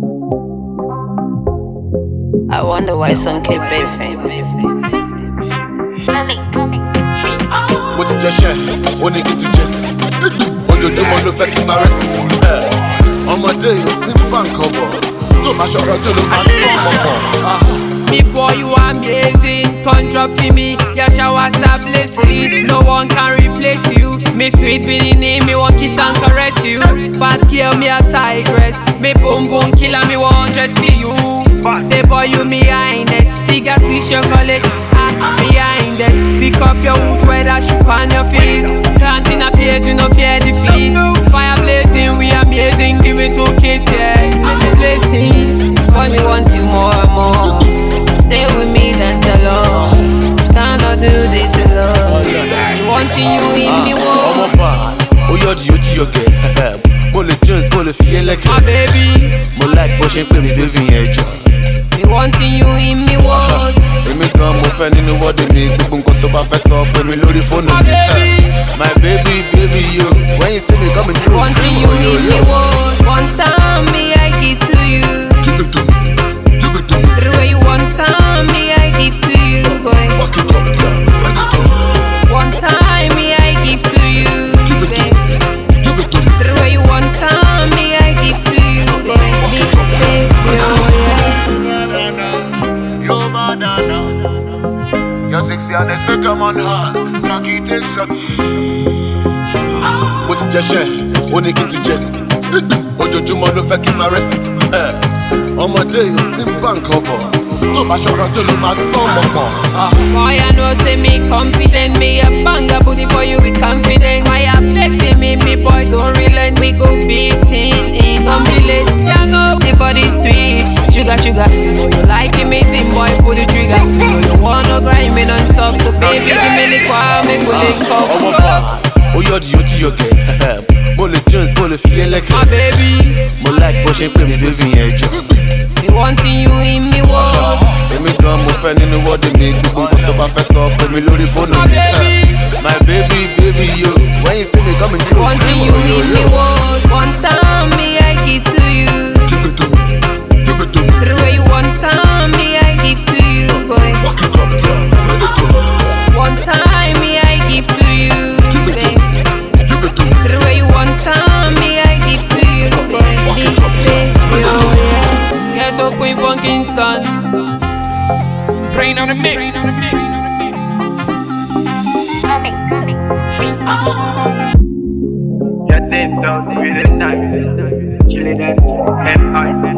I wonder why some keep beefing. Mo ti jẹ́ṣẹ́, ó ní kí n tún jẹ́sí. Ojoojúmọ́ ló fẹ́ kí n máa rẹ́sì. Ọmọdé yóò ti ń bá nǹkan bọ̀. Tó bá ṣọ̀rọ̀ tó ló máa ń tọ́ ọmọ pọ̀. Me boy, you amazing. Come drop for me, your showers are blessing. No one can replace you. Me sweet beanie, me want kiss and caress you. Bad girl, me a tigress. Me boom boom killer, me want dress for you. Say boy, you me highness. Stick a sweet chocolate, behind it. Pick up your wood, wear that shoe on your feet. Dancing a pace, we no fear defeat. Fire blazing, we amazing. Give me 2 kids, yeah. Blessing. Boy, me want you more and more. Stay with me, then tell her. Cannot do this alone. Wanting you in the world. Ọmọ pa, ó yọ di ojú yọkẹ. Mo lè Jones, mo lè fi ẹlẹ́kẹ̀. My baby, Mo like bó ṣe ń pè mí baby yẹn jọ. Me wanting you in me world. Èmi gan mo fẹ́ nínú wọ́ọ̀dì mi. Gbogbo nǹkan tó bá fẹ́ sọ pé mi lórí fóònù my mi. baby. My baby, baby, yo. When you see me coming through, Wanting scream, you oh, yo, in me yo. world. One time me I give to you. Give it to me, give it to me. The way you want time me I give to you, boy. Back it up, girl, bring it to me. One time me I give to you, Give it to babe. me, give it to me. The way you want time me I give to you, baby. Baby, oh yeah. Yo, banana. You're sexy and it's fit on her. Cocky takes up. Mo ti jẹ́ṣẹ́, ó ní kí n tún jẹ́sí. Ojoojúmọ́ ló fẹ́ kí n máa rẹ́sì. Ọmọdé yóò ti ń bá nǹkan bọ̀. Tó bá ṣọ̀rọ̀ tó ló máa tọ́ ọmọ pọ̀. Boy, I know say me confident. Me a banger booty for you with confidence. Fire blessing me, me boy don't relent. We go beating in, don't be late. You know the body sweet, sugar sugar. You know you like it, me team boy pull the trigger. You know you wanna grind me non-stop, so baby give me the qual, me pull it Ọmọ cup. pa, ó yọ di ojú yọkẹ. Mo lè Jones, mo lè fi My ẹlẹ́kẹ̀. baby, Mo like bó ṣe ń pè mí baby yẹn jọ. Me wanting you in me world. Èmi gan mo fẹ́ nínú wọ́ọ̀dì mi. Gbogbo nǹkan tó bá fẹ́ sọ pé mi lórí fóònù my mi. baby. My baby, baby, yo. When you see me coming through, Wanting scream, you oh, yo, in me yo. world. One time me I give to you. Give it to me, give it to me. The way you want time me I give to you, boy. Back it up, girl, bring it to me. One time me I give to you, Give it to babe. me, give it to me. The way you want time me I give to you, baby. Baby, oh yeah. Ghetto Queen from Kingston. Brain on the mix. Your 10 sounds sweet and nice. Chilling and ice.